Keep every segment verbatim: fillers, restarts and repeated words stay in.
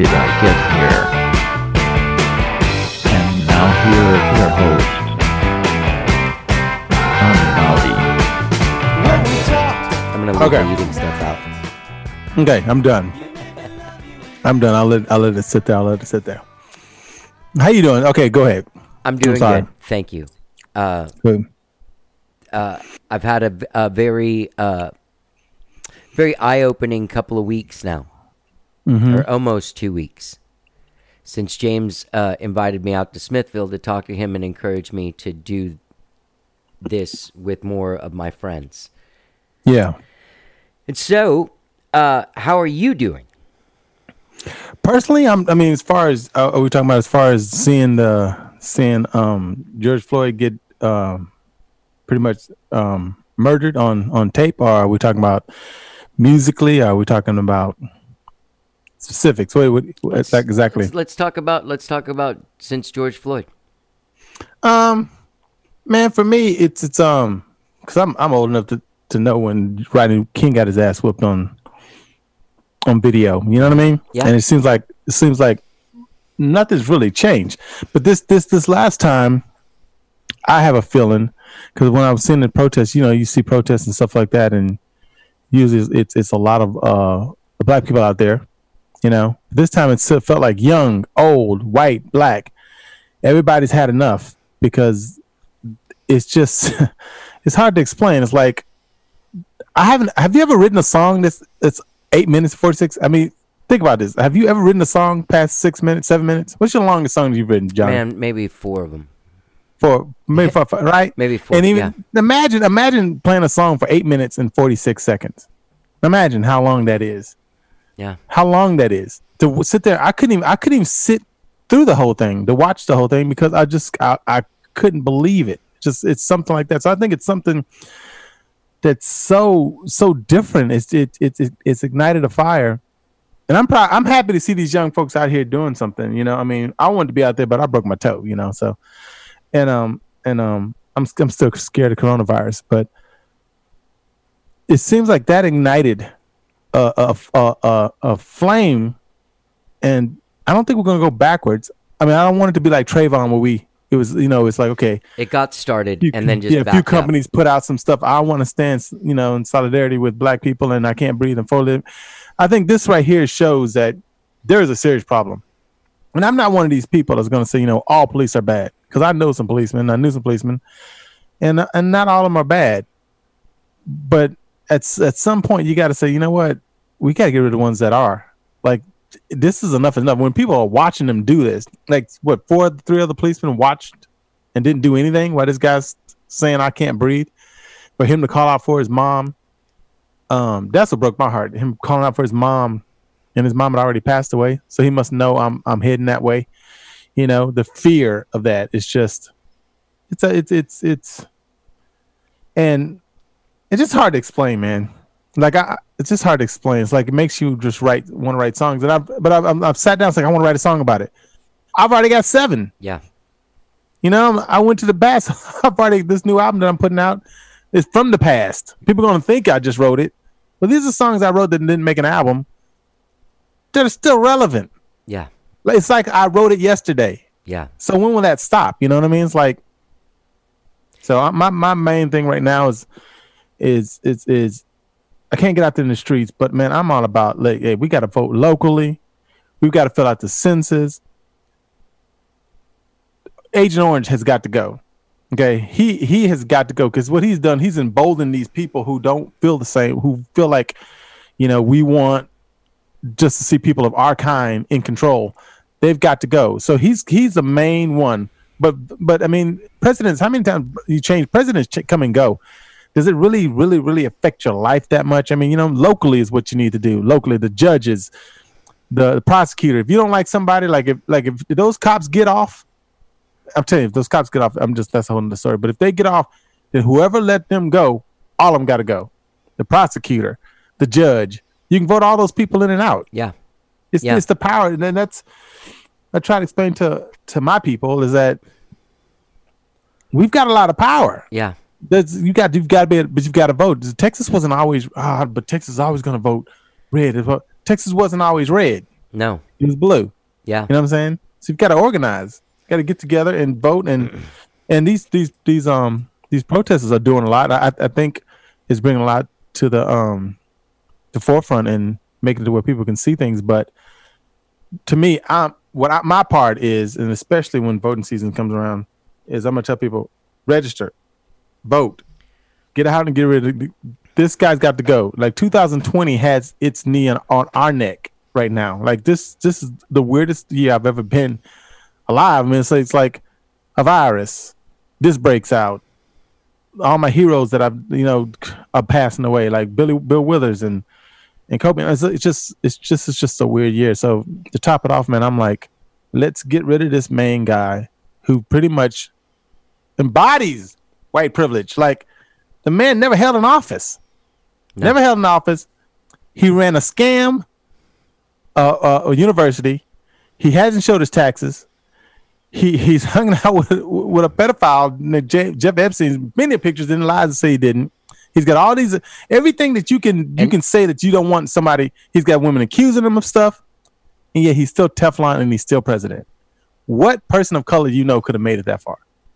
did I get here? And now here is your host, Tom Maldi. I'm gonna leave Okay. the eating stuff out. Okay, I'm done. I'm done. I'll let I'll let it sit there. I'll let it sit there. How you doing? Okay, go ahead. I'm doing sorry. good. Thank you. Uh, Good. uh, I've had a, a very, uh, very eye-opening couple of weeks now, Mm-hmm. or almost two weeks, since James uh, invited me out to Smithville to talk to him and encourage me to do this with more of my friends. Yeah. And so, uh, how are you doing? Personally, I'm. I mean, as far as uh, are we talking about? As far as seeing the seeing um George Floyd get um pretty much um murdered on on tape, or are we talking about musically? Or are we talking about specifics? Wait, what? What's that exactly? Let's, let's talk about. Let's talk about since George Floyd. Um, man, for me, it's it's um because I'm I'm old enough to to know when Rodney King got his ass whooped on on video. You know what I mean? Yeah. And it seems like it seems like nothing's really changed. But this this this last time, I have a feeling because when I was seeing the protests, you know, you see protests and stuff like that, and usually it's it's a lot of uh black people out there. You know, this time it still felt like young, old, white, black. Everybody's had enough because it's just it's hard to explain. It's like I haven't. Have you ever written a song that's that's eight minutes forty-six? I mean, think about this. Have you ever written a song past six minutes, seven minutes? What's your longest song you've written, John? Man, maybe four of them. For maybe for, for- right? Maybe four. And even yeah. imagine imagine playing a song for eight minutes and forty-six seconds. Imagine how long that is. Yeah. How long that is to w- sit there. I couldn't even. I couldn't even sit through the whole thing to watch the whole thing because I just I, I couldn't believe it. Just it's something like that. So I think it's something that's so so different. It's it, it, it it's ignited a fire, and I'm proud. I'm happy to see these young folks out here doing something. You know, I mean, I wanted to be out there, but I broke my toe. You know, so and um and um I'm I'm still scared of coronavirus, but it seems like that ignited a a a, a, a flame, and I don't think we're gonna go backwards. I mean, I don't want it to be like Trayvon where we. It was, you know, it's like, okay, It got started you- and then just yeah, a few backed up. companies put out some stuff. I want to stand, you know, in solidarity with black people, and I can't breathe and fold it. I think this right here shows that there is a serious problem, and I'm not one of these people that's going to say, you know, all police are bad because I know some policemen, I knew some policemen, and and not all of them are bad. But at at some point, you got to say, you know what, we got to get rid of the ones that are like. This is enough enough. When people are watching them do this, like what four, three other policemen watched and didn't do anything while this guy's saying I can't breathe, for him to call out for his mom, um, that's what broke my heart. Him calling out for his mom, and his mom had already passed away, so he must know I'm I'm heading that way. You know, the fear of that is just it's a, it's it's it's and it's just hard to explain, man. Like I, it's just hard to explain. It's like it makes you just write want to write songs, and I've but I've, I've sat down. It's like I want to write a song about it. I've already got seven. Yeah. You know, I went to the past. I've already this new album that I'm putting out is from the past. People are gonna think I just wrote it, but these are songs I wrote that didn't make an album. That are still relevant. Yeah. Like, it's like I wrote it yesterday. Yeah. So when will that stop? You know what I mean? It's like. So I, my my main thing right now is is is is. I can't get out there in the streets, but man, I'm all about like, hey, we got to vote locally. We've got to fill out the census. Agent Orange has got to go. Okay, he he has got to go because what he's done, he's emboldened these people who don't feel the same, who feel like, you know, we want just to see people of our kind in control. They've got to go. So he's he's the main one. But but I mean, presidents, how many times you change presidents ch- come and go? Does it really, really, really affect your life that much? I mean, you know, locally is what you need to do. Locally, the judges, the, the prosecutor. If you don't like somebody, like if like if those cops get off, I'm telling you, if those cops get off, I'm just that's a whole other story. But if they get off, then whoever let them go, all of them got to go. The prosecutor, the judge. You can vote all those people in and out. Yeah. It's Yeah. it's the power, and then that's I try to explain to to my people is that we've got a lot of power. Yeah. That's, you got you've got to be, but you've got to vote. Texas wasn't always, ah, but Texas is always going to vote red. Texas wasn't always red. No. It was blue. Yeah. You know what I'm saying? So you've got to organize. Got to get together and vote. And and these these these um these protesters are doing a lot. I I think it's bringing a lot to the um the forefront and making it to where people can see things. But to me, I'm what I, my part is, and especially when voting season comes around, is I'm gonna tell people register, vote, get out and get rid of this guy's got to go. Like two thousand twenty has its knee on, on our neck right now. Like this this is the weirdest year I've ever been alive. I mean, it's, it's like a virus. This breaks out. All my heroes that I've you know are passing away, like Billy Bill Withers and and Kobe. It's, it's just it's just it's just a weird year. So to top it off, man, I'm like, let's get rid of this main guy who pretty much embodies white privilege. Like the man never held an office, no. never held an office. He ran a scam, uh, uh, a university. He hasn't showed his taxes. He he's hung out with with a pedophile named J- Jeff Epstein. Many pictures didn't lie to say he didn't. He's got all these everything that you can you and, can say that you don't want somebody. He's got women accusing him of stuff, and yet he's still Teflon and he's still president. What person of color you know could have made it that far?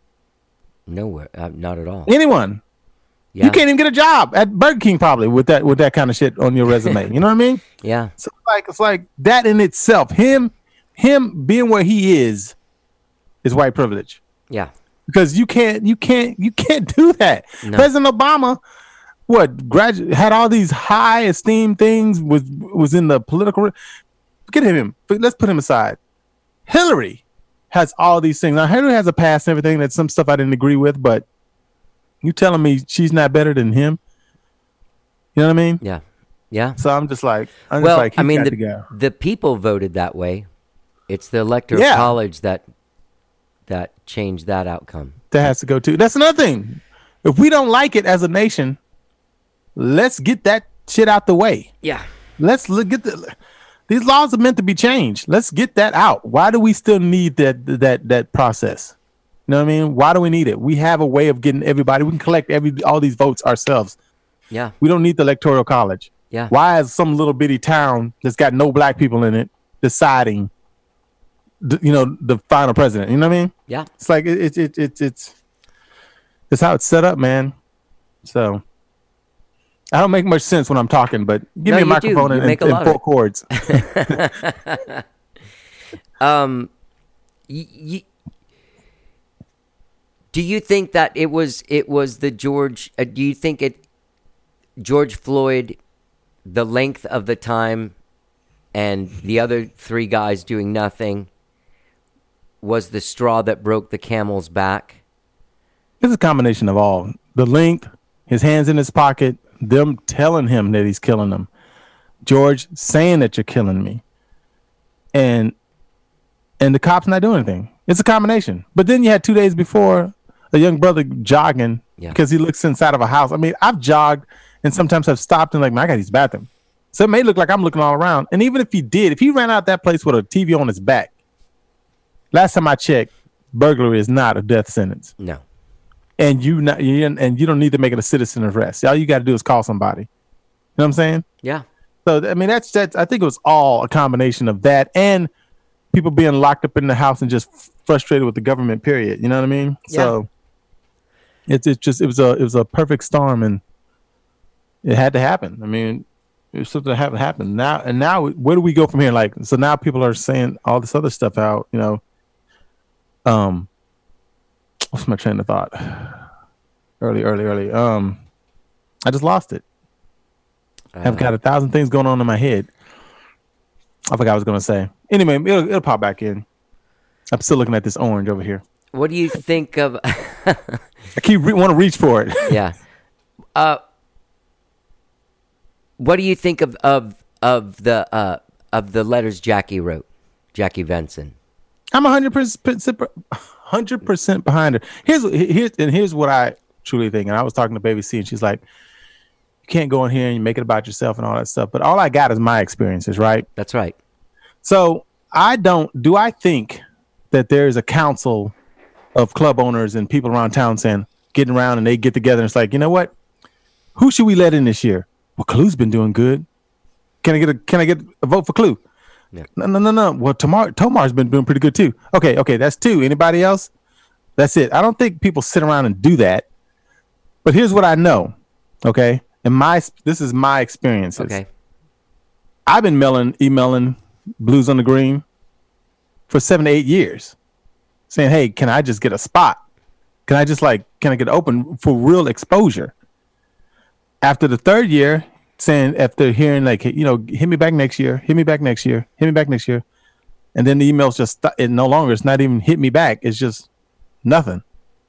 Nowhere, uh, not at all. Anyone? Yeah. You can't even get a job at Burger King probably with that with that kind of shit on your resume. You know what I mean? Yeah. So like it's like that in itself. Him him being where he is. Is white privilege. Yeah. Because you can't you can't you can't do that. No. President Obama what gradu- had all these high esteemed things was was in the political get him let's put him aside. Hillary has all these things. Now Hillary has a past and everything, that's some stuff I didn't agree with, but you telling me she's not better than him? You know what I mean? Yeah. Yeah. So I'm just like I'm well, just like I mean the, the people voted that way. It's the electoral yeah. college that that changed that outcome. That has to go too. That's another thing. If we don't like it as a nation, let's get that shit out the way. Yeah. Let's look at the. These laws are meant to be changed. Let's get that out. Why do we still need that that that process? You know what I mean? Why do we need it? We have a way of getting everybody. We can collect every all these votes ourselves. Yeah. We don't need the electoral college. Yeah. Why is some little bitty town that's got no black people in it deciding? You know, the final president. You know what I mean? Yeah. It's like it's it, it, it, it's it's how it's set up, man. So I don't make much sense when I'm talking, but give no, me a microphone and, and, and four chords. um, y- y- do you think that it was it was the George? Uh, do you think it George Floyd, the length of the time, and the other three guys doing nothing, was the straw that broke the camel's back? It's a combination of all. The length, his hands in his pocket, them telling him that he's killing them, George saying that you're killing me, and and the cops not doing anything. It's a combination. But then you had two days before a young brother jogging yeah. because he looks inside of a house. I mean, I've jogged and sometimes I've stopped and like, man, I got to use the bathroom. So it may look like I'm looking all around. And even if he did, if he ran out that place with a T V on his back, last time I checked, burglary is not a death sentence. No. And you not you and you don't need to make it a citizen arrest. All you got to do is call somebody. You know what I'm saying? Yeah. So I mean, that's that's. I think it was all a combination of that and people being locked up in the house and just frustrated with the government. Period. You know what I mean? Yeah. So it's it's just it was a it was a perfect storm, and it had to happen. I mean, it was something that had to happen now. And now, where do we go from here? Like, so now people are saying all this other stuff out. You know, um. What's my train of thought? Early, early, early. Um, I just lost it. Uh, I've got a thousand things going on in my head. I forgot what I was going to say. Anyway, it'll, it'll pop back in. I'm still looking at this orange over here. What do you think of? I keep re- want to reach for it. Yeah. Uh, what do you think of of of the uh, of the letters Jackie wrote, Jackie Venson? I'm a hundred percent. Hundred percent behind her. Here's here's and here's what I truly think. And I was talking to Baby C, and she's like, "You can't go in here and make it about yourself and all that stuff." But all I got is my experiences, right? That's right. So I don't. Do I think that there is a council of club owners and people around town saying, getting around and they get together and it's like, you know what? Who should we let in this year? Well, Clue's been doing good. Can I get a Can I get a vote for Clue? Yeah. No, no, no, no. Well, Tomar Tomar's been doing pretty good too. Okay, okay, that's two. Anybody else? That's it. I don't think people sit around and do that. But here's what I know. Okay, and my this is my experiences. Okay. I've been mailing, emailing Blues on the Green for seven to eight years, saying, "Hey, can I just get a spot? Can I just like, can I get open for real exposure?" After the third year, saying after hearing like, you know, hit me back next year, hit me back next year, hit me back next year, and then the emails just st- it no longer. It's not even hit me back. It's just nothing.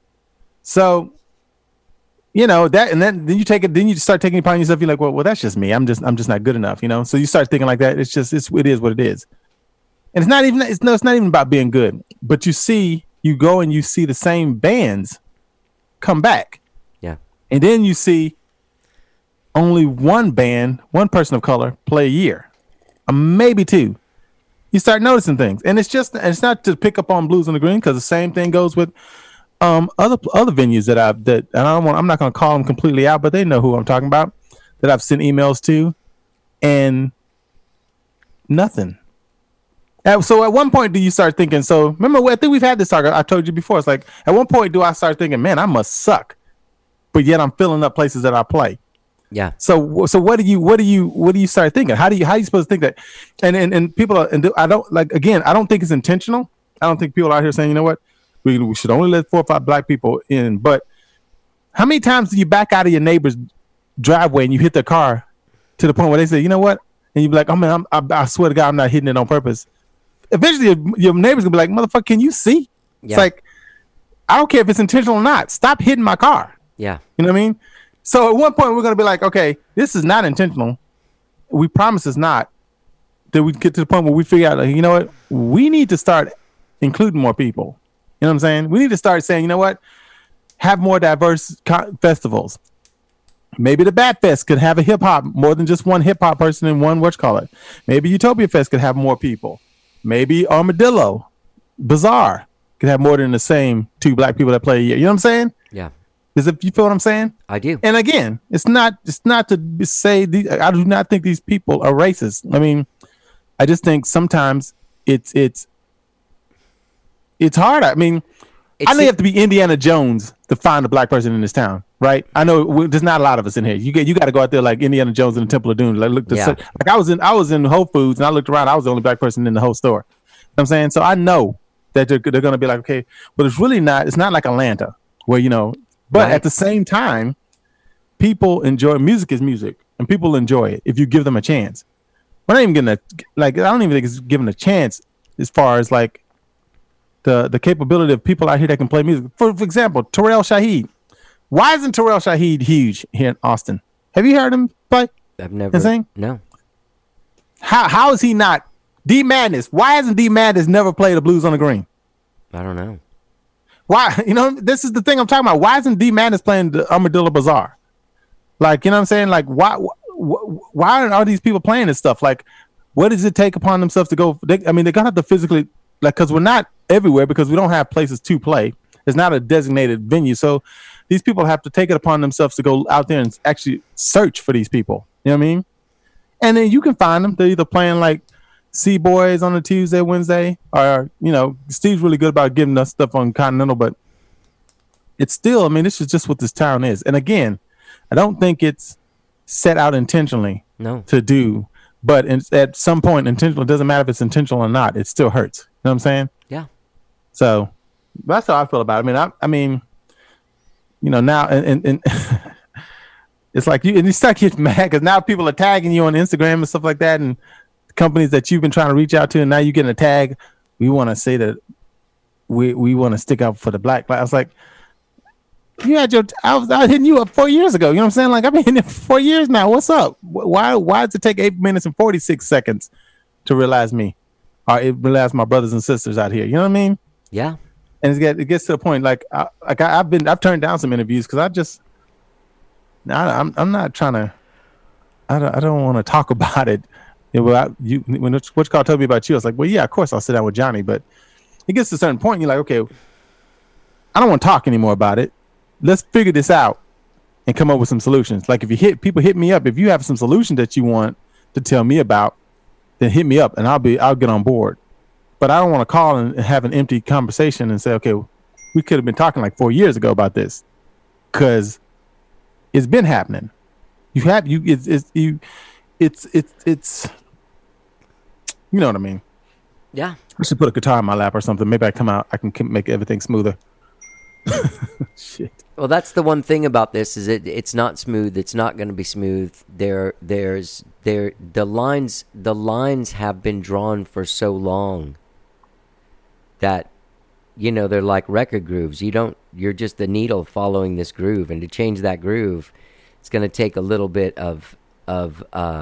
So, you know that, and then then you take it. Then you start taking it upon yourself. You're like, well, well, that's just me. I'm just I'm just not good enough. You know. So you start thinking like that. It's just it's it is what it is. And it's not even it's no it's not even about being good. But you see, you go and you see the same bands come back. Yeah. And then you see only one band, one person of color play a year, or maybe two. You start noticing things, and it's just it's not to pick up on Blues on the Green, because the same thing goes with um other other venues that I've that and I don't want I'm not going to call them completely out, but they know who I'm talking about, that I've sent emails to, and nothing. And so at one point, do you start thinking? So remember, I think we've had this talk. I told you before. It's like at one point, do I start thinking, man, I must suck, but yet I'm filling up places that I play. Yeah. So so what do you what do you what do you start thinking? How do you how are you supposed to think that? And and, and people are, and I don't like again. I don't think it's intentional. I don't think people are out here saying, you know what, we, we should only let four or five black people in. But how many times do you back out of your neighbor's driveway and you hit their car to the point where they say, you know what, and you be like, oh man, I'm, I, I swear to God, I'm not hitting it on purpose. Eventually, your, your neighbor's gonna be like, motherfucker, can you see? Yeah. It's like, I don't care if it's intentional or not. Stop hitting my car. Yeah. You know what I mean? So at one point, we're going to be like, okay, this is not intentional. We promise it's not. Then we get to the point where we figure out, like, you know what? We need to start including more people. You know what I'm saying? We need to start saying, you know what? Have more diverse co- festivals. Maybe the Bat Fest could have a hip hop, more than just one hip hop person and one, what you call it. Maybe Utopia Fest could have more people. Maybe Armadillo Bazaar could have more than the same two black people that play a year. You know what I'm saying? Yeah. Is it, you feel what I'm saying? I do. And again, it's not it's not to say these, I do not think these people are racist. I mean, I just think sometimes it's it's it's hard. I mean, it's I know you have to be Indiana Jones to find a black person in this town, right? I know we, there's not a lot of us in here. You get you got to go out there like Indiana Jones in the Temple of Doom. Like look, to yeah. like I was in I was in Whole Foods and I looked around. I was the only black person in the whole store. You know what I'm saying, so I know that they're they're going to be like, okay, but it's really not. It's not like Atlanta where you know. But right. At the same time, people enjoy music is music, and people enjoy it if you give them a chance. We're not even getting a like. I don't even think it's given a chance as far as like the the capability of people out here that can play music. For, for example, Terrell Shaheed. Why isn't Terrell Shaheed huge here in Austin? Have you heard him play? I've never. Insane? No. How how is he not D Madness? Why hasn't D Madness never played the Blues on the Green? I don't know. Why, you know, this is the thing I'm talking about. Why isn't D Madness playing the Armadillo Bazaar? Like, you know what I'm saying? Like, why, why, why aren't all these people playing this stuff? Like, what does it take upon themselves to go? They, I mean, they're gonna have to physically, like, because we're not everywhere because we don't have places to play. It's not a designated venue, so these people have to take it upon themselves to go out there and actually search for these people. You know what I mean? And then you can find them. They're either playing like C-Boys on a Tuesday, Wednesday, or, you know, Steve's really good about giving us stuff on Continental, but it's still, I mean, this is just what this town is. And again, I don't think it's set out intentionally no. to do, but in, at some point, intentional, it doesn't matter if it's intentional or not, it still hurts. You know what I'm saying? Yeah. So that's how I feel about it. I mean, I, I mean, you know, now, and, and, and it's like you, and you start getting mad because now people are tagging you on Instagram and stuff like that, and companies that you've been trying to reach out to, and now you're getting a tag. We want to say that we we want to stick up for the black. I was like, you had your, I was, I was hitting you up four years ago. You know what I'm saying? Like, I've been hitting it for four years now. What's up? Why why does it take eight minutes and forty-six seconds to realize me, or it realize my brothers and sisters out here? You know what I mean? Yeah. And it gets it gets to the point like I, like I, I've been I've turned down some interviews because I just I, I'm I'm not trying to I don't I don't want to talk about it. Yeah, well, I, you when What's Called told me about you, I was like, well, yeah, of course I'll sit down with Johnny, but it gets to a certain point, and you're like, okay, I don't want to talk anymore about it. Let's figure this out and come up with some solutions. Like if you hit people hit me up, if you have some solution that you want to tell me about, then hit me up and I'll be I'll get on board. But I don't want to call and have an empty conversation and say, okay, we could have been talking like four years ago about this, because it's been happening. You have you it's it's you it's it's it's you know what I mean. Yeah. I should put a guitar in my lap or something. Maybe I come out, I can make everything smoother. Shit. Well, that's the one thing about this is it it's not smooth. It's not going to be smooth. There there's there the lines the lines have been drawn for so long that, you know, they're like record grooves. You don't you're just the needle following this groove, and to change that groove, it's going to take a little bit of of uh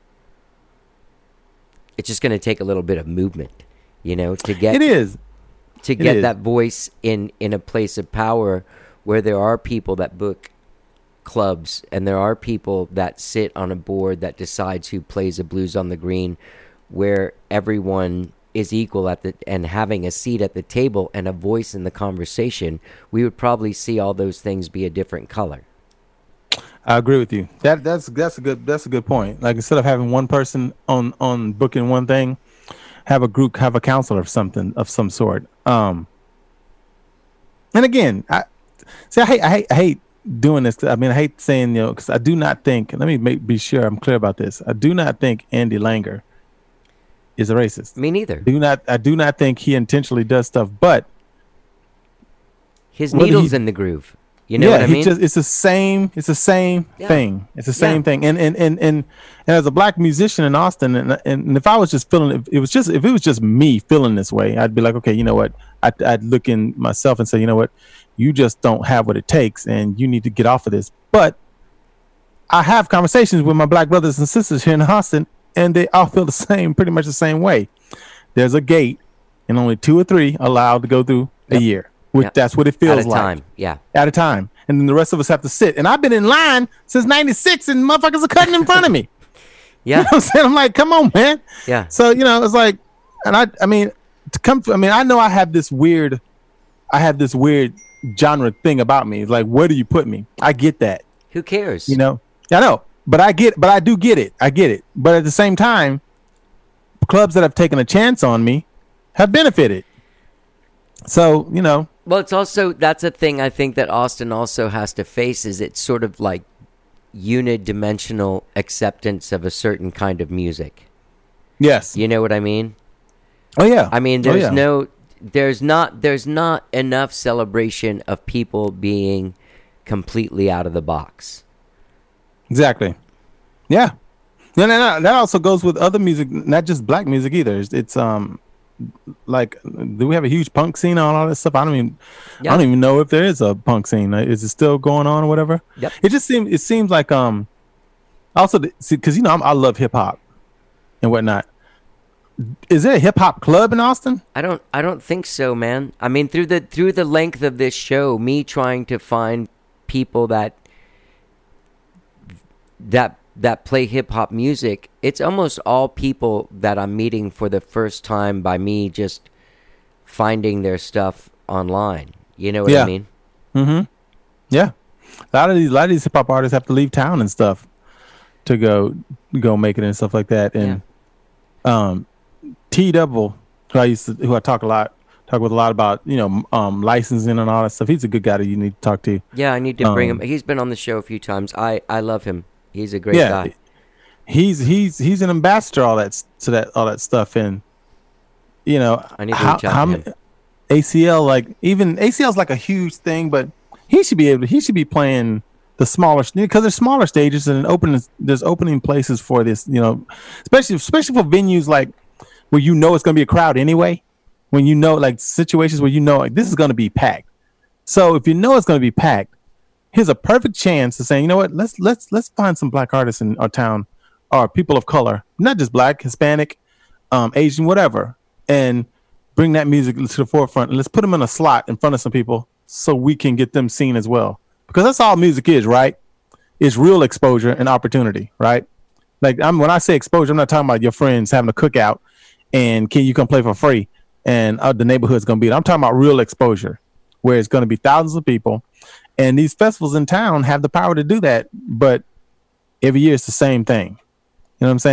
it's just going to take a little bit of movement, you know, to get It is. to It get is. that voice in in a place of power where there are people that book clubs and there are people that sit on a board that decides who plays the blues on the green, where everyone is equal at the and having a seat at the table and a voice in the conversation. We would probably see all those things be a different color. I agree with you. That that's that's a good that's a good point. Like, instead of having one person on on booking one thing, have a group, have a counselor of something of some sort. Um, and again, I see. I hate I hate I hate doing this. I mean, I hate saying, you know, because I do not think. Let me make, be sure I'm clear about this. I do not think Andy Langer is a racist. Me neither. Do not. I do not think he intentionally does stuff. But His whether needle's he- in the groove. You know yeah, what I he mean? just, it's the same. It's the same Yeah. thing. It's the same Yeah. thing. And and, and and and as a black musician in Austin, and and if I was just feeling, if it was just if it was just me feeling this way, I'd be like, okay, you know what? I'd, I'd look in myself and say, you know what? You just don't have what it takes, and you need to get off of this. But I have conversations with my black brothers and sisters here in Austin, and they all feel the same, pretty much the same way. There's a gate, and only two or three allowed to go through Yep. a year. Which Yep. That's what it At feels a like. time. Yeah. At a time. And then the rest of us have to sit. And I've been in line since ninety-six, and motherfuckers are cutting in front of me. You Yeah. know what I'm saying? I'm like, come on, man. Yeah. So, you know, it's like, and I, I mean, to come, I mean, I know I have this weird, I have this weird genre thing about me. It's like, where do you put me? I get that, Who cares? you know? I know, but I get, but I do get it. I get it. But at the same time, clubs that have taken a chance on me have benefited. So, you know, Well, it's also, that's a thing I think that Austin also has to face, is it's sort of like unidimensional acceptance of a certain kind of music. yes. You know what I mean? Oh, yeah. I mean, Oh, there's yeah. no, there's not, there's not enough celebration of people being completely out of the box. Exactly. Yeah. No, no, no. That also goes with other music, not just black music either. It's, it's um, like, do we have a huge punk scene on all this stuff? I don't even, Yeah. I don't even know if there is a punk scene. Uh, Is it still going on or whatever? Yep. It just seems, it seems like um, also because you know I'm, I love hip hop and whatnot. Is there a hip hop club in Austin? I don't, I don't think so, man. I mean, through the, through the length of this show, me trying to find people that, that, that play hip hop music, it's almost all people that I'm meeting for the first time by me just finding their stuff online. You know what Yeah. I mean? Mm-hmm. Yeah. A lot of these, a lot of these hip hop artists have to leave town and stuff to go, go make it and stuff like that. And um, T Double, who I used to, who I talk a lot, talk with a lot about, you know, um, licensing and all that stuff. He's a good guy that you need to talk to. Yeah, I need to bring Um, him. He's been on the show a few times. I, I love him. He's a great yeah, guy. he's he's he's an ambassador all that s- to that all that stuff. And you know, I need to how, reach out how to m- him. A C L, like even A C L's like a huge thing, but he should be able to, he should be playing the smaller, because there's smaller stages and opening, there's opening places for this, you know, especially especially for venues like where you know it's going to be a crowd anyway. When you know, like situations where you know like this is going to be packed. So if you know it's going to be packed, here's a perfect chance to say, you know what, let's let's let's find some black artists in our town, or people of color, not just black, Hispanic, um, Asian, whatever, and bring that music to the forefront, and let's put them in a slot in front of some people so we can get them seen as well. Because that's all music is, right? It's real exposure and opportunity, right? Like I'm when I say exposure, I'm not talking about your friends having a cookout and can you come play for free and uh, the neighborhood's gonna be. I'm talking about real exposure, where it's gonna be thousands of people, and these festivals in town have the power to do that. But every year it's the same thing. You know what I'm saying?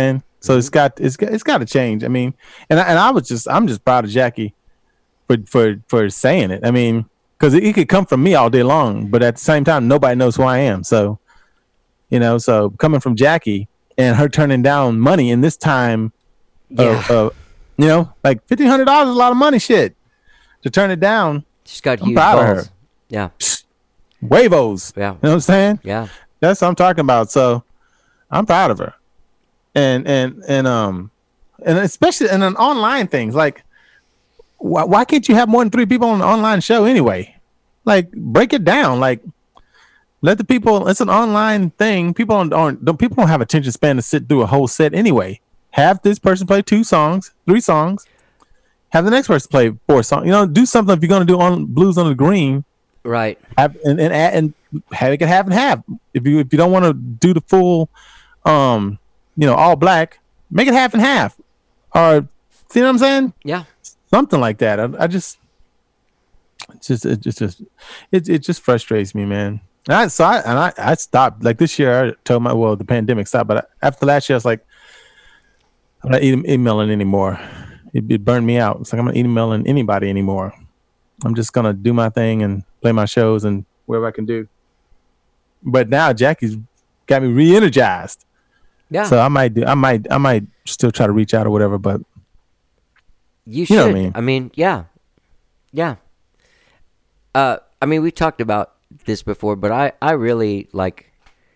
So it's got it's got, it's got to change. I mean, and I, and I was just I'm just proud of Jackie for for for saying it. I mean, because it, it could come from me all day long, but at the same time, nobody knows who I am. So, you know, so coming from Jackie and her turning down money in this time, Yeah. of, of you know, like fifteen hundred dollars is a lot of money. Shit, to turn it down. She's got I'm huge proud of balls. her. Yeah. Huevos. Yeah. You know what I'm saying? Yeah. That's what I'm talking about. So I'm proud of her. And and and um and especially in an online things, like why, why can't you have more than three people on an online show anyway? Like break it down. Like let the people. It's an online thing. People don't, aren't don't people don't have attention span to sit through a whole set anyway. Have this person play two songs, three songs. Have the next person play four songs. You know, do something if you're gonna do on Blues on the Green. Right. Have and and and have it can half and half. If you if you don't want to do the full, um. you know, all black, make it half and half, or see what I'm saying? Yeah, something like that. I, I just, it's just, it just, just, it it just frustrates me, man. And I so I and I, I stopped like this year. I told my well, the pandemic stopped, but after last year, I was like, I'm not e- emailing anymore. It, it burned me out. It's like I'm not emailing anybody anymore. I'm just gonna do my thing and play my shows and whatever I can do. But now Jackie's got me re-energized. yeah. So I might do. I might. I might still try to reach out or whatever. But You should. You know what I mean? I mean, yeah, yeah. Uh, I mean, we talked about this before, but I, I really like.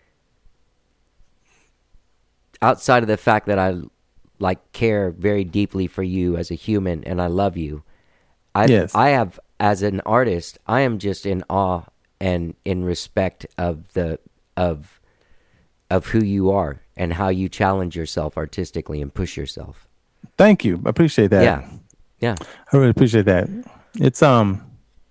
Outside of the fact that I, like, care very deeply for you as a human, and I love you, I, Yes. I have as an artist, I am just in awe and in respect of the of, of who you are and how you challenge yourself artistically and push yourself. thank you. I appreciate that. Yeah, yeah. I really appreciate that. It's um,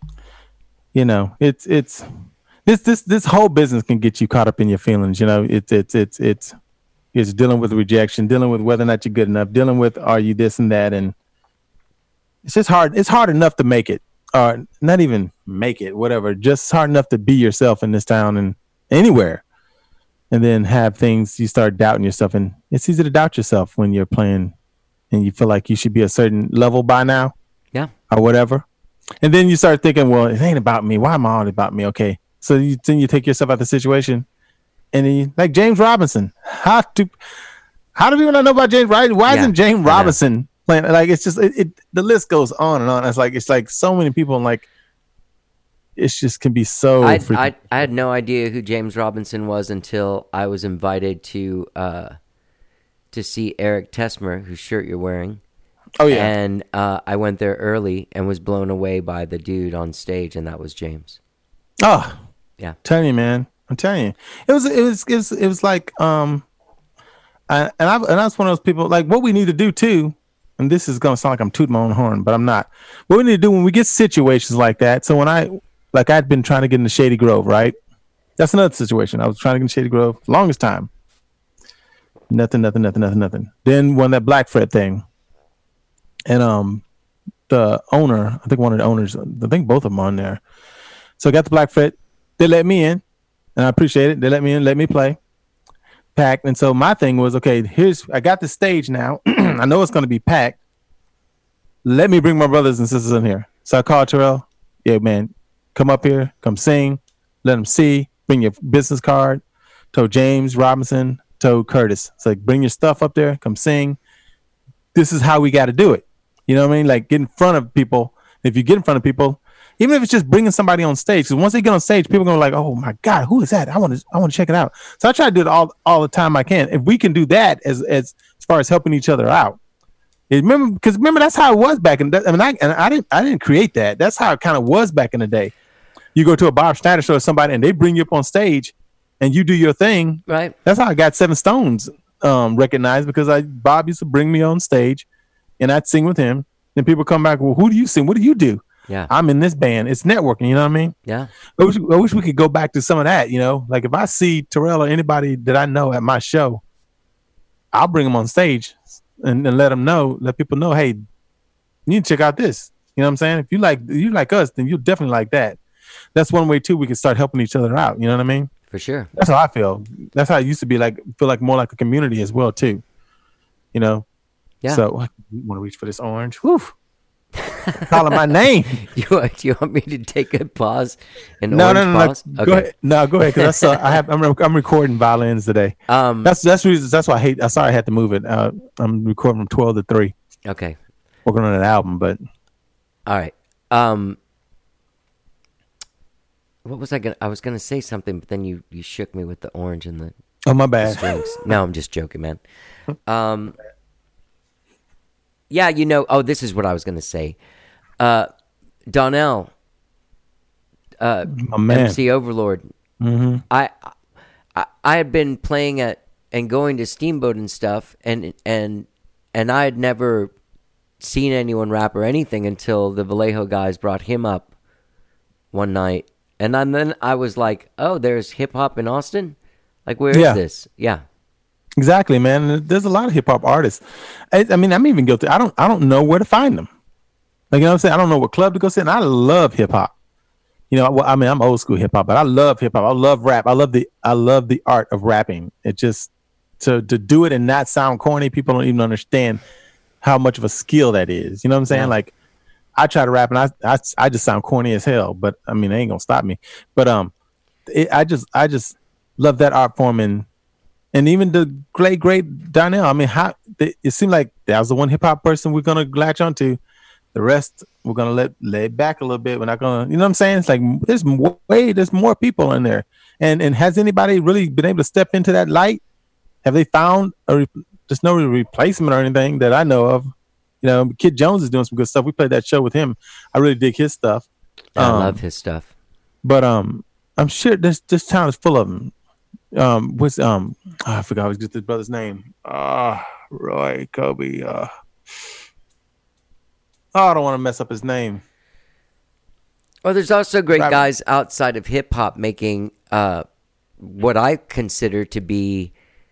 you know, it's it's this this this whole business can get you caught up in your feelings. You know, it's it's it's it's it's dealing with rejection, dealing with whether or not you're good enough, dealing with are you this and that, and it's just hard. It's hard enough to make it, or not even make it, whatever. Just hard enough to be yourself in this town and anywhere, and then have things you start doubting yourself, and it's easy to doubt yourself when you're playing, and you feel like you should be a certain level by now. Yeah. Or whatever. And then you start thinking, well, it ain't about me. Why am I all about me? Okay. So you, then you take yourself out of the situation. And then you, like James Robinson. How do how do people not know about James Robinson? Why Yeah, isn't James I know. Robinson playing? Like it's just it, it the list goes on and on. It's like it's like so many people and like it's just can be so I, freaking- I I had no idea who James Robinson was until I was invited to uh, to see Eric Tesmer, whose shirt you're wearing. Oh yeah. And uh, I went there early and was blown away by the dude on stage, and that was James. Oh, Yeah. I'm telling you, man. I'm telling you, it was, it was, it was, it was like, um, I, and I, and I was one of those people. Like, what we need to do too, and this is gonna sound like I'm tooting my own horn, but I'm not. What we need to do when we get situations like that. So when I, like, I'd been trying to get into Shady Grove, right? That's another situation. I was trying to get into Shady Grove longest time. Nothing, nothing, nothing, nothing, nothing. Then when that Black Fred thing, and um, the owner, I think one of the owners, I think both of them on there. So I got the Black Fred. They let me in, and I appreciate it. They let me in, let me play. Packed. And so my thing was, okay, here's, I got the stage now. I know it's going to be packed. Let me bring my brothers and sisters in here. So I called Terrell. Yeah, man, come up here, come sing, let them see, bring your business card. Told James Robinson, told Curtis. It's like, bring your stuff up there, come sing. This is how we got to do it. You know what I mean? Like, get in front of people. If you get in front of people, even if it's just bringing somebody on stage, because once they get on stage, people are gonna be like, "Oh my God, who is that? I want to, I want to check it out." So I try to do it all, all the time I can. If we can do that, as as as far as helping each other out, it, remember, because remember that's how it was back in. I mean, I and I didn't, I didn't create that. That's how it kind of was back in the day. You go to a Bob Schneider show or somebody, and they bring you up on stage, and you do your thing. Right. That's how I got Seven Stones um, recognized, because I Bob used to bring me on stage, and I'd sing with him. Then people come back, well, who do you sing? What do you do? Yeah. I'm in this band. It's networking. You know what I mean? Yeah. I wish, I wish we could go back to some of that. You know, like if I see Terrell or anybody that I know at my show, I'll bring them on stage and, and let them know, let people know, hey, you need to check out this. You know what I'm saying? If you like, you like us, then you'll definitely like that. That's one way too. We can start helping each other out. You know what I mean? For sure. That's how I feel. That's how it used to be. Like, feel like more like a community as well too. You know. Yeah. So I want to reach for this orange. Whew. Calling my name. you, want- do you want me to take a pause? An No, orange no, no, no. pause? Go ahead. No, go ahead. Because I saw. I have. I'm, I'm recording violins today. Um, That's that's reasons. That's why I hate. I'm sorry I had to move it. Uh, I'm recording from twelve to three. okay. Working on an album, but All right. Um, what was I gonna? I was gonna say something, but then you you shook me with the orange and the oh my bad. strings. No, I'm just joking, man. Um, yeah, you know. Oh, this is what I was gonna say. Uh, Donnell, uh, My man. M C Overlord. Mm-hmm. I, I I had been playing at and going to Steamboat and stuff, and and and I had never seen anyone rap or anything until the Vallejo guys brought him up one night, and then then I was like, oh, there's hip hop in Austin. Like, where is Yeah. this? Yeah, Exactly, man. There's a lot of hip hop artists. I, I mean, I'm even guilty. I don't. I don't know where to find them. Like, you know what I'm saying? I don't know what club to go sit. And I love hip hop. You know, well, I mean, I'm old school hip hop, but I love hip hop. I love rap. I love the. I love the art of rapping. It just to to do it and not sound corny. People don't even understand how much of a skill that is. You know what I'm saying? Yeah. Like, I try to rap and I, I I just sound corny as hell. But I mean, they ain't gonna stop me. But um, it, I just I just love that art form and. And even the great, great Donnell. I mean, how it, it seemed like that was the one hip hop person we're gonna latch onto. The rest we're gonna let lay back a little bit. We're not gonna, you know what I'm saying? It's like there's more, way, there's more people in there. And and has anybody really been able to step into that light? Have they found a re- there's no replacement or anything that I know of? You know, Kid Jones is doing some good stuff. We played that show with him. I really dig his stuff. I Um, love his stuff. But um, I'm sure this this town is full of them. Um, what's um, oh, I forgot what his brother's name. Ah, uh, Roy Kobe. Uh, oh, I don't want to mess up his name. Well, there's also great Rap- guys outside of hip hop making uh, what I consider to be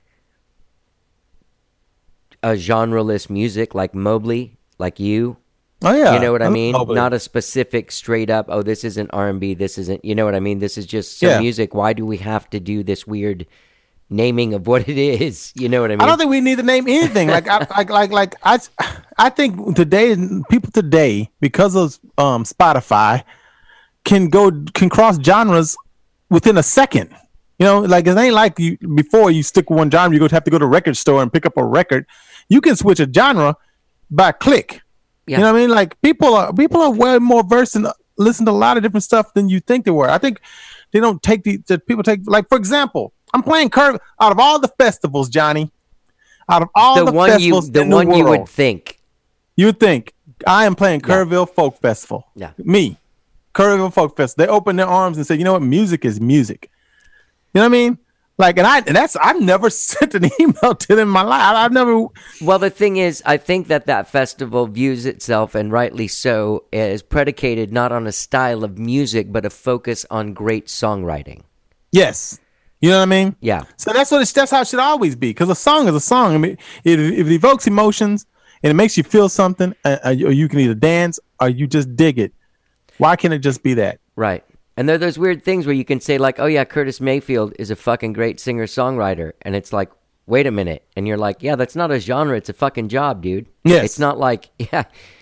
a genreless music, like Mobley, like you. Oh yeah, You know what I love mean? Mobley. Not a specific straight up, oh, this isn't R and B, this isn't, you know what I mean? This is just some Yeah. music. Why do we have to do this weird naming of what it is? You know what I mean? I don't think we need to name anything. Like, I, like, like, like, I, I think today, people today, because of um, Spotify, can go can cross genres within a second. You know, like it ain't like you before. You stick with one genre, you go have to go to a record store and pick up a record. You can switch a genre by a click. Yeah. You know what I mean? Like people are people are way more versed and listen to a lot of different stuff than you think they were. I think they don't take the, the people take like for example, I'm playing Curve out of all the festivals, Johnny. Out of all the the, one you, festivals the in one the you world, would think. you would think I am playing Kerrville Folk Festival. Yeah. Me, Kerrville Folk Festival. They open their arms and say, you know what, music is music. You know what I mean? Like, and I and that's I've never sent an email to them in my life. I've never. Well, the thing is, I think that that festival views itself, and rightly so, as predicated not on a style of music, but a focus on great songwriting. Yes. You know what I mean? Yeah. So that's what it's, that's how it should always be. Because a song is a song. I mean, it, if it evokes emotions and it makes you feel something, uh, or you can either dance or you just dig it. Why can't it just be that? Right. And there are those weird things where you can say, like, oh, yeah, Curtis Mayfield is a fucking great singer-songwriter. And it's like, wait a minute. And you're like, yeah, that's not a genre. It's a fucking job, dude. Yes. It's not like, yeah.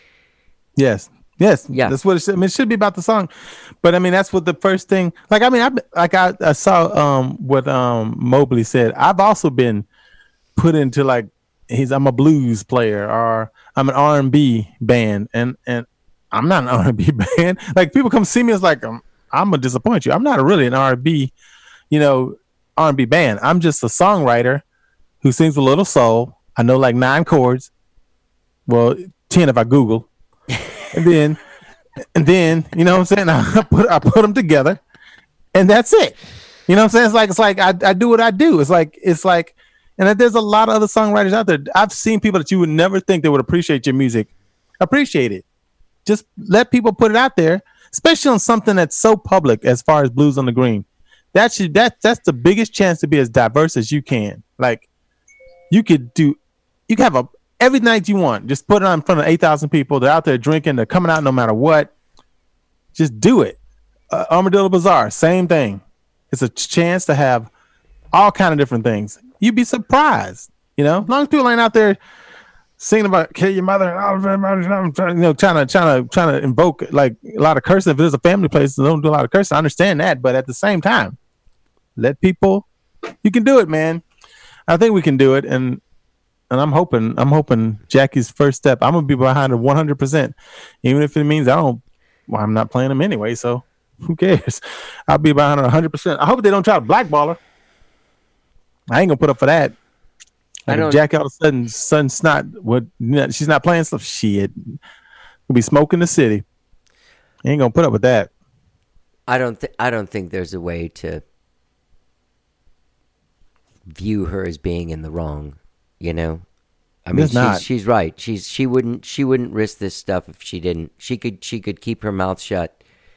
Yes. Yes. Yeah. That's what it should, I mean, it should be about the song. But I mean, that's what the first thing, like, I mean, I, like I, I saw um, what um, Mobley said. I've also been put into like, he's, I'm a blues player or I'm an R and B band. And, and I'm not an R and B band. Like people come see me, it's like, um, I'm gonna disappoint you. I'm not really an R and B, you know, R and B band. I'm just a songwriter who sings a little soul. I know like nine chords. Well, ten if I Google. And then, and then, you know what I'm saying? I put I put them together, and that's it. You know what I'm saying? It's like it's like I, I do what I do. It's like it's like, and there's a lot of other songwriters out there. I've seen people that you would never think they would appreciate your music. Appreciate it. Just let people put it out there, especially on something that's so public as far as Blues on the Green. That should that that's the biggest chance to be as diverse as you can. Like you could do, you can have a every night you want. Just put it on in front of eight thousand people. They're out there drinking. They're coming out no matter what. Just do it. Uh, Armadillo Bazaar, same thing. It's a chance to have all kind of different things. You'd be surprised, you know. As long as people ain't out there singing about kill your mother and all of them, you know, trying to trying to trying to invoke like a lot of cursing. If there's a family place, don't do a lot of cursing. I understand that, but at the same time, let people. You can do it, man. I think we can do it, and and I'm hoping I'm hoping Jackie's first step. I'm gonna be behind her one hundred percent, even if it means I don't. Well, I'm not playing them anyway, so who cares? I'll be behind her one hundred percent. I hope they don't try to blackball her. I ain't gonna put up for that. Like I don't. Jackie all of a sudden, sudden snot. What? She's not playing stuff. Shit, we'll be smoking the city. Ain't gonna put up with that. I don't. Th- I don't think there's a way to view her as being in the wrong. You know, I mean, There's she's not. she's right. She's she wouldn't she wouldn't risk this stuff if she didn't. She could she could keep her mouth shut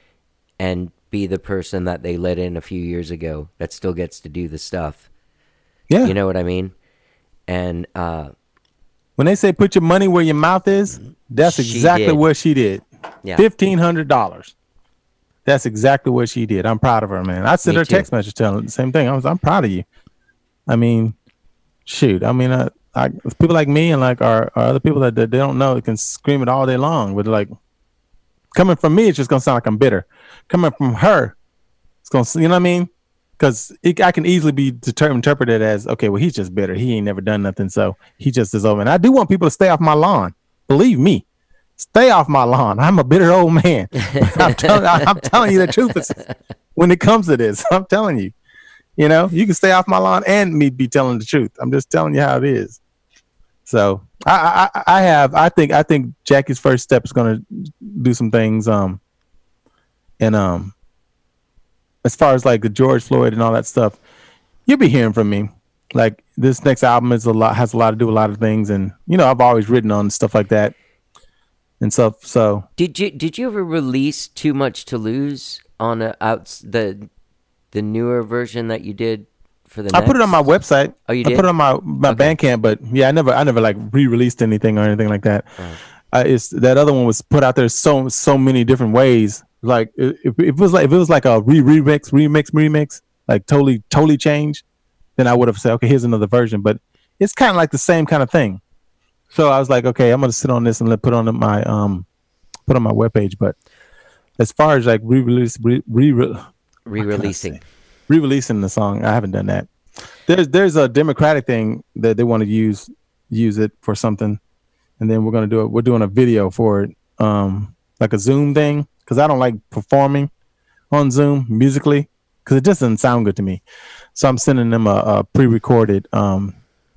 and be the person that they let in a few years ago that still gets to do the stuff. Yeah, You know what I mean? And uh, when they say put your money where your mouth is, that's She exactly did. what she did. yeah, Fifteen hundred dollars. That's exactly what she did. I'm proud of her, man. I sent Me her a too. text message telling her the same thing. I was, I'm proud of you. I mean, shoot. I mean, I, I people like me and like our, our other people that, that they don't know that can scream it all day long. But like coming from me, it's just gonna sound like I'm bitter. Coming from her, it's gonna, you know what I mean? Because I can easily be deter- interpreted as, okay, well, he's just bitter. He ain't never done nothing, so he just is over. And I do want people to stay off my lawn. Believe me, stay off my lawn. I'm a bitter old man. I'm, tell- I'm telling you the truth is, when it comes to this. I'm telling you, you know, you can stay off my lawn and me be telling the truth. I'm just telling you how it is. So I, I, I have, I think, I think Jackie's first step is going to do some things. Um, and um. As far as like the George Floyd and all that stuff, you'll be hearing from me. Like this next album is a lot has a lot to do with a lot of things, and you know I've always written on stuff like that and stuff. So Did you did you ever release Too Much to Lose on a, out the the newer version that you did for the? I put it on my next? website. Oh, you I did? put it on my my Okay. Bandcamp, but yeah, I never I never like re-released anything or anything like that. Oh. Uh, it's that other one was put out there so so many different ways. Like if, if it was like if it was like a re remix remix remix like totally totally changed, then I would have said okay, here's another version. But it's kind of like the same kind of thing. So I was like, okay, I'm gonna sit on this and let put on my um put on my webpage. But as far as like re-release re re Re-releasing. re-releasing the song, I haven't done that. There's there's a Democratic thing that they want to use use it for something, and then we're gonna do it. We're doing a video for it, um, like a Zoom thing, because I don't like performing on Zoom musically because it just doesn't sound good to me. So I'm sending them a, a pre-recorded um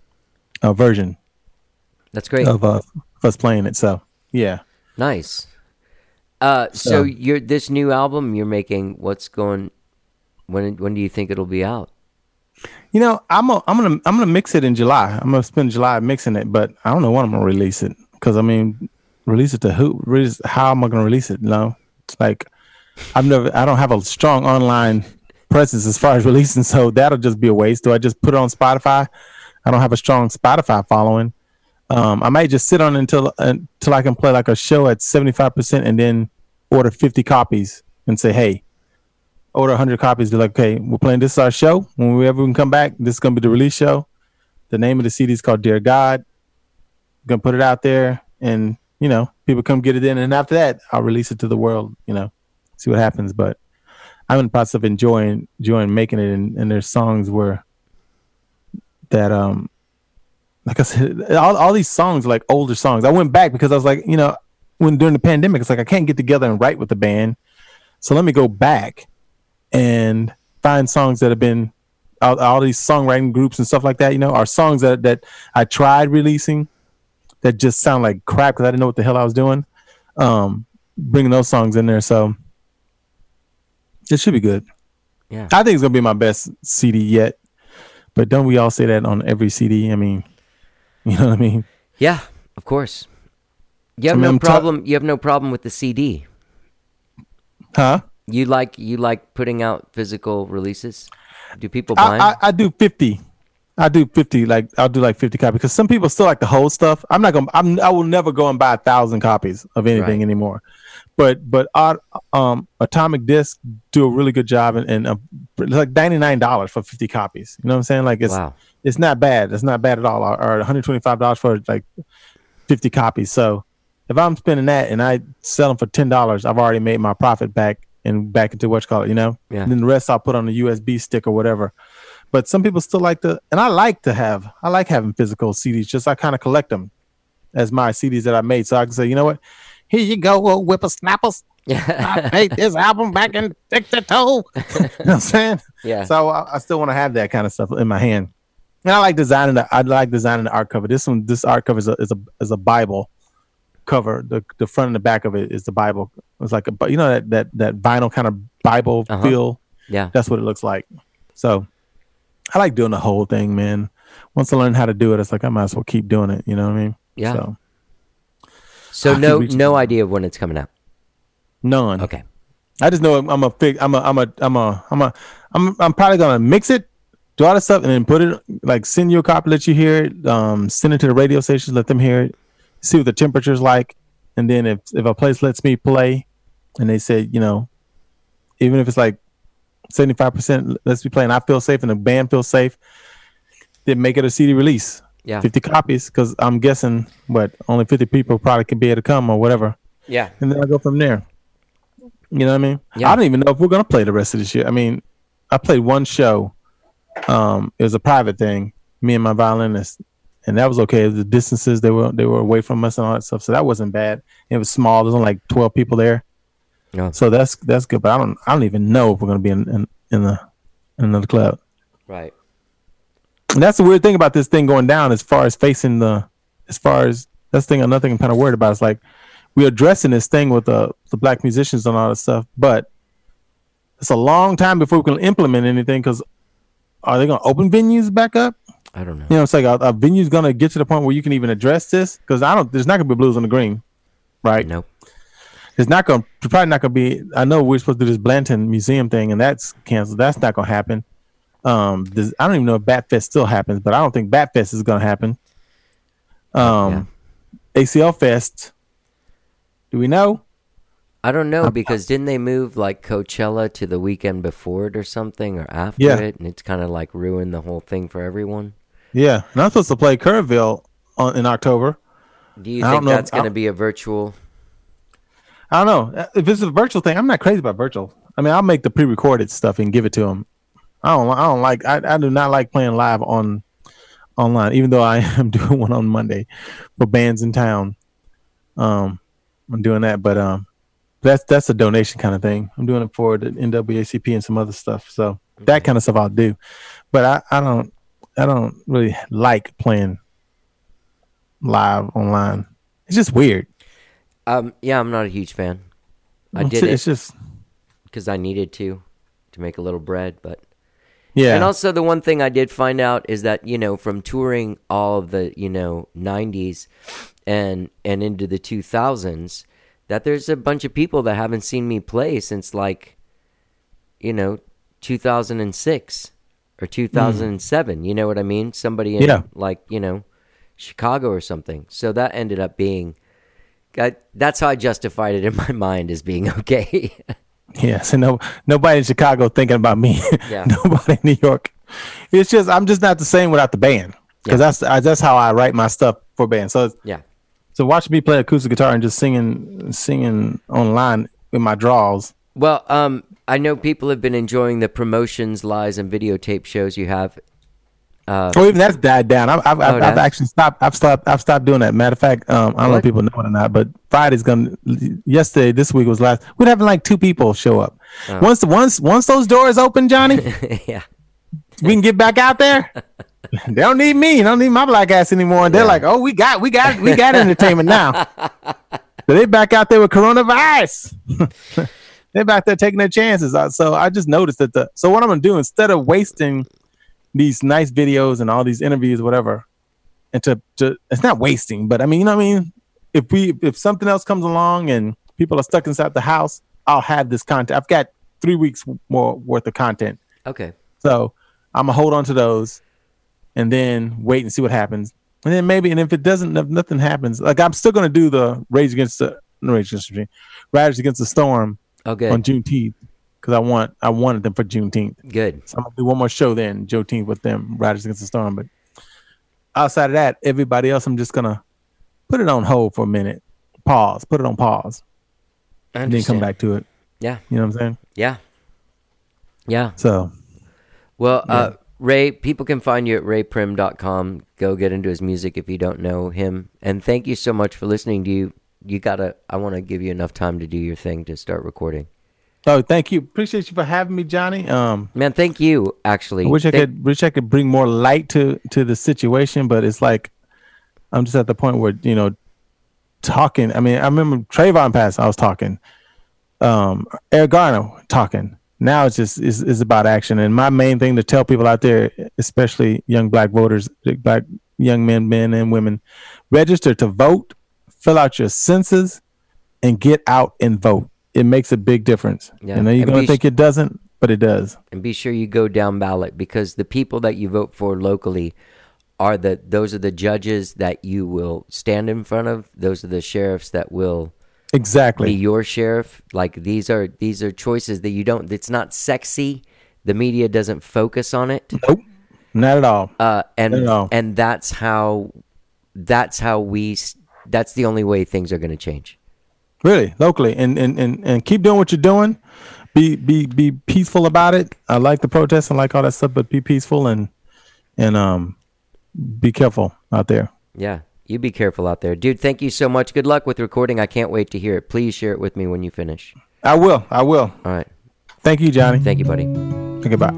a version That's great. of uh, us playing it. So yeah. Nice. Uh, so So- you're this new album you're making. What's going? When when do you think it'll be out? You know, I'm a, I'm gonna I'm gonna mix it in July. I'm gonna spend July mixing it, but I don't know when I'm gonna release it. Because I mean, release it to who? Release, how am I gonna release it? You know, it's like I've never I don't have a strong online presence as far as releasing, so that'll just be a waste. Do I just put it on Spotify? I don't have a strong Spotify following. Um, I might just sit on it until until I can play like a show at seventy-five percent, and then order fifty copies and say, hey. Order one hundred copies. They're like, okay, we're playing. This is our show. When we ever can come back, this is going to be the release show. The name of the C D is called Dear God. I'm going to put it out there, and, you know, people come get it in. And after that, I'll release it to the world, you know, see what happens. But I'm in the process of enjoying enjoying making it. And, and there's songs where that, um, like I said, all, all these songs are like older songs. I went back because I was like, you know, when during the pandemic, it's like I can't get together and write with the band. So let me go back and find songs that have been all, all these songwriting groups and stuff like that, you know, are songs that, that I tried releasing that just sound like crap because I didn't know what the hell I was doing. Um, bringing those songs in there. So it should be good. Yeah. I think it's going to be my best C D yet. But don't we all say that on every C D? I mean, you know what I mean? Yeah, of course. You have I mean, no I'm t- problem. You have no problem with the C D. Huh? You like you like putting out physical releases? Do people buy 'em? I, I, I do fifty. I do fifty. Like I'll do like fifty copies because some people still like to hold stuff. I'm not gonna. I'm. I will never go and buy a thousand copies of anything Right. anymore. But but uh, um, Atomic Disc do a really good job, and, and uh, it's like ninety-nine dollars for fifty copies. You know what I'm saying? Like it's Wow. it's not bad. It's not bad at all. Or, or one hundred twenty-five dollars for like fifty copies. So if I'm spending that and I sell them for ten dollars, I've already made my profit back and back into what you call it, you know? Yeah. And then the rest I'll put on a U S B stick or whatever. But some people still like to, and I like to have, I like having physical C Ds. Just I kind of collect them as my C Ds that I made. So I can say, you know what? Here you go, old whippersnappers. I made this album back in sixty-two. You know what I'm saying? Yeah. So I, I still want to have that kind of stuff in my hand. And I like designing the, I like designing the art cover. This one, this art cover is a, is a, is a Bible cover. The the front and the back of it is the Bible. It's like a, you know, that, that, that vinyl kind of Bible Uh-huh. feel. Yeah. That's what it looks like. So I like doing the whole thing, man. Once I learn how to do it, it's like I might as well keep doing it. You know what I mean? Yeah. So, So I keep no reaching- no idea of when it's coming out. none. Okay. I just know I'm, I'm a fig. I'm a. I'm a. I'm a. I'm a. I'm. I'm probably gonna mix it, do all this stuff, and then put it. Like send you a copy, let you hear it. Um, send it to the radio stations, let them hear it. See what the temperature's like, and then if if a place lets me play, and they say, you know, even if it's like seventy-five percent, let's be playing. I feel safe, and the band feels safe. Then make it a C D release. Yeah. fifty copies, because I'm guessing what only fifty people probably can be able to come or whatever. Yeah. And then I go from there. You know what I mean? Yeah. I don't even know if we're gonna play the rest of this year. I mean, I played one show. Um, it was a private thing, me and my violinist, and that was okay. The distances they were they were away from us and all that stuff, so that wasn't bad. It was small. There's only like twelve people there, No. so that's that's good. But I don't I don't even know if we're gonna be in in, in the in another club. Right. And that's the weird thing about this thing going down as far as facing the, as far as that's the thing, another thing I'm kind of worried about. It's like we're addressing this thing with the, the black musicians and all that stuff, but it's a long time before we can implement anything because are they going to open venues back up? I don't know. You know, it's like a, a venue's going to get to the point where you can even address this because I don't, there's not going to be Blues on the Green, right? Nope. There's not going to, probably not going to be, I know we're supposed to do this Blanton Museum thing and that's canceled. That's not going to happen. Um, this, I don't even know if Bat Fest still happens, but I don't think Bat Fest is going to happen. Um, A C L Fest. Do we know? I don't know because didn't they move like Coachella to the weekend before it or something or after Yeah. it, and it's kind of like ruined the whole thing for everyone? Yeah, and I'm supposed to play Kerrville on, in October. Do you I think don't know that's if- going to I- be a virtual? I don't know if it's a virtual thing. I'm not crazy about virtual. I mean, I'll make the pre-recorded stuff and give it to them. I don't. I don't like. I, I do not like playing live on online, even though I am doing one on Monday for bands in town. Um, I'm doing that, but um, that's that's a donation kind of thing. I'm doing it for the N double A C P and some other stuff. So that kind of stuff I'll do, but I, I don't. I don't really like playing live online. It's just weird. Um, yeah, I'm not a huge fan. I It's- did It's it just because I needed to to make a little bread, but yeah. and also the one thing I did find out is that you know from touring all of the you know nineties and and into the two thousands that there's a bunch of people that haven't seen me play since like you know two thousand six or two thousand seven. You know what I mean? Somebody in Yeah. like you know Chicago or something. So that ended up being. I, that's how I justified it in my mind as being okay. Yeah, so no, nobody in Chicago thinking about me. Yeah. Nobody in New York. It's just I'm just not the same without the band because Yeah. that's I, that's how I write my stuff for bands. So Yeah. so watch me play acoustic guitar and just singing singing online with my draws. Well, um, I know people have been enjoying the promotions, lies, and videotape shows you have. Uh, Or even that's died down. I've I've, Oh, I've, I've that's- actually stopped. I've stopped. I've stopped doing that. Matter of fact, um, I don't know What? if people know it or not, but Friday's gonna. Yesterday, this week was last. We're having like two people show up. Oh. Once once once those doors open, Johnny, yeah. we can get back out there. They don't need me. They don't need my black ass anymore. And they're Yeah. like, oh, we got, we got, we got entertainment now. So they back out there with coronavirus. They're back there taking their chances. Uh, So I just noticed that the. So what I'm gonna do instead of wasting these nice videos and all these interviews, whatever, and to, to it's not wasting, but I mean, you know what I mean. If we if something else comes along and people are stuck inside the house, I'll have this content. I've got three weeks more worth of content. Okay. So I'm gonna hold on to those, and then wait and see what happens. And then maybe, and if it doesn't, if nothing happens, like I'm still gonna do the Rage Against the no, Rage Against the Machine, Riders Against the Storm Oh, good. on Juneteenth because I want I wanted them for Juneteenth. Good. So I'm gonna do one more show then Juneteenth with them, Riders Against the Storm. But outside of that, everybody else, I'm just gonna put it on hold for a minute. Pause. Put it on pause. I And then come understand. back to it. Yeah. You know what I'm saying? Yeah. Yeah. So Well, Yeah. uh, Ray, people can find you at ray prim dot com. Go get into his music if you don't know him. And thank you so much for listening to you. You gotta, I want to give you enough time to do your thing to start recording. oh, thank you. Appreciate you for having me, Johnny. Um, Man, thank you, actually. I wish I Thank- could wish I could bring more light to to the situation, but it's like I'm just at the point where, you know, talking. I mean, I remember Trayvon passed. I was talking. Um, Eric Garner talking. Now it's just is is about action. And my main thing to tell people out there, especially young black voters, black young men, men and women, register to vote, fill out your census, and get out and vote. It makes a big difference. Yeah. You know, you're And gonna be think sh- it doesn't, but it does. and be sure you go down ballot, because the people that you vote for locally are the those are the judges that you will stand in front of. Those are the sheriffs that will Exactly. be your sheriff. Like these are these are choices that you don't. It's not sexy. The media doesn't focus on it, Nope. Not at all. uh, and No. and that's how that's how we. s- That's the only way things are going to change. Really, locally, and, and and and keep doing what you're doing. Be be be peaceful about it. I like the protests and like all that stuff, but be peaceful and and um be careful out there. Yeah, you be careful out there, dude. Thank you so much. Good luck with recording. I can't wait to hear it. Please share it with me when you finish. I will. I will. All right. Thank you, Johnny. Thank you, buddy. Goodbye.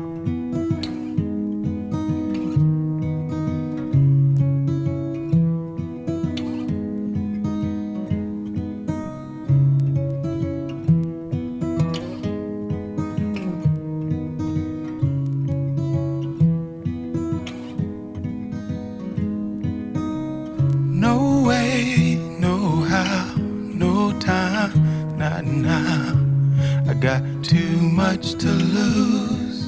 No way, no how, no time, not now. I got too much to lose.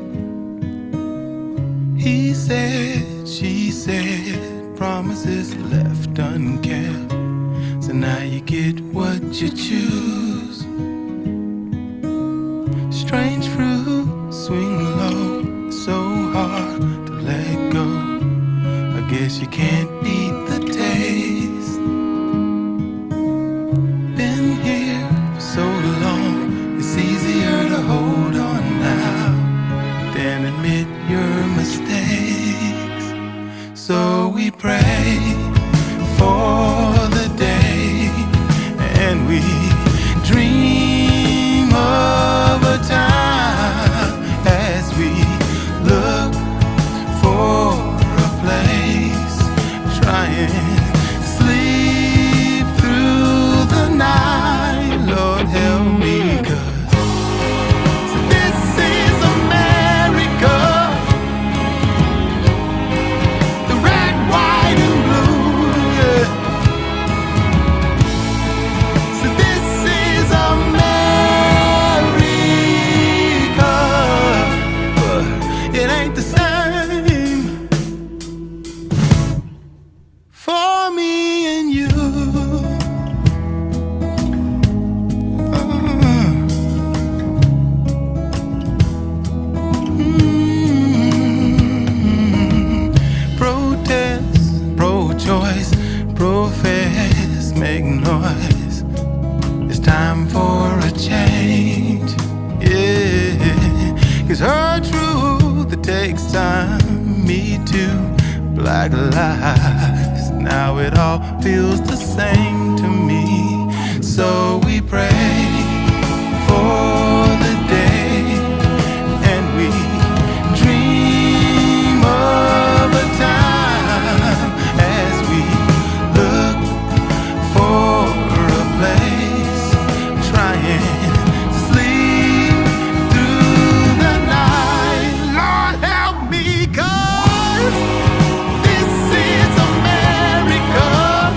He said, she said, promises left unkept. So now you get what you choose. Strange fruit, swing low, so hard to let go. I guess you can't beat the taste. Been here for so long, it's easier to hold on now than admit your mistakes. So we pray for the day, and we dream of a time as we look for a place, trying to sleep through the night. Lord help me, 'cause this is America, the red, white, and blue. Yeah. So this is America, but it ain't the same for me and you. Uh, mm, Protest, pro-choice, profess, make noise. It's time for a change. Yeah, 'cause her truth, it takes time. Me too, black lives. Now it all feels the same to me. So we pray for the day, and we dream of a time as we look for a place, trying to sleep through the night. Lord help me, 'cause this is America,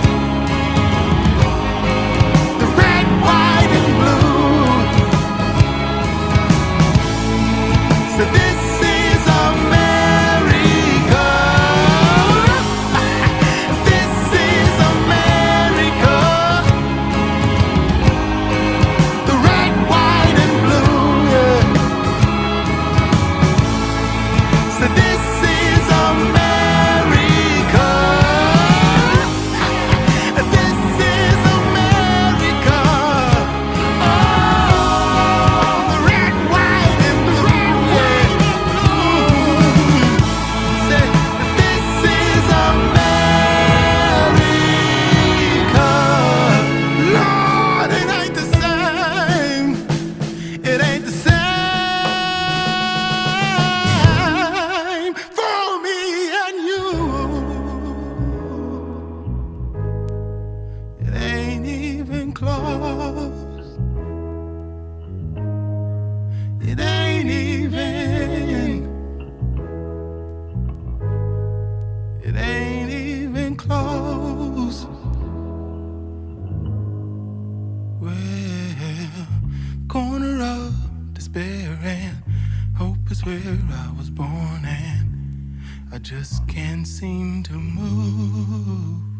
the red, white, and blue. it ain't even close. Well, corner of despair and hope is where I was born, and I just can't seem to move.